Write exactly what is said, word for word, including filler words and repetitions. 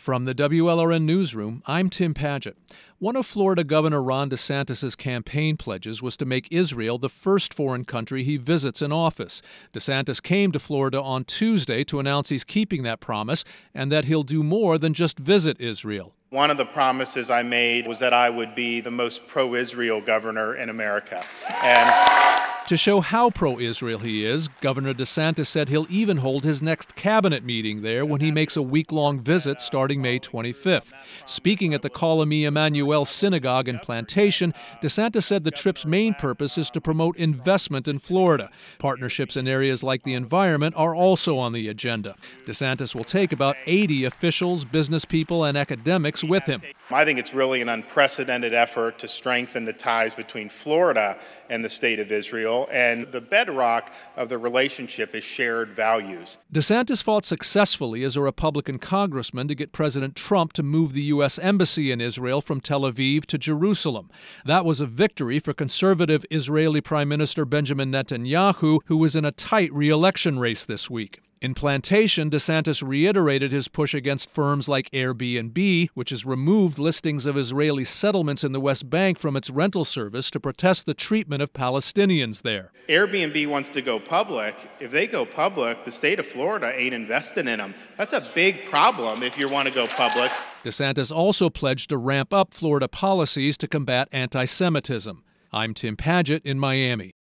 From the W L R N Newsroom, I'm Tim Padgett. One of Florida Governor Ron DeSantis' campaign pledges was to make Israel the first foreign country he visits in office. DeSantis came to Florida on Tuesday to announce he's keeping that promise and that he'll do more than just visit Israel. One of the promises I made was that I would be the most pro-Israel governor in America. And to show how pro-Israel he is, Governor DeSantis said he'll even hold his next cabinet meeting there when he makes a week-long visit starting May twenty-fifth. Speaking at the Kolami Emmanuel Synagogue in Plantation, DeSantis said the trip's main purpose is to promote investment in Florida. Partnerships in areas like the environment are also on the agenda. DeSantis will take about eighty officials, business people, and academics with him. I think it's really an unprecedented effort to strengthen the ties between Florida and the state of Israel, and the bedrock of the relationship is shared values. DeSantis fought successfully as a Republican congressman to get President Trump to move the U S Embassy in Israel from Tel Aviv to Jerusalem. That was a victory for conservative Israeli Prime Minister Benjamin Netanyahu, who was in a tight re-election race this week. In Plantation, DeSantis reiterated his push against firms like Airbnb, which has removed listings of Israeli settlements in the West Bank from its rental service to protest the treatment of Palestinians there. Airbnb wants to go public. If they go public, the state of Florida ain't investing in them. That's a big problem if you want to go public. DeSantis also pledged to ramp up Florida policies to combat anti-Semitism. I'm Tim Padgett in Miami.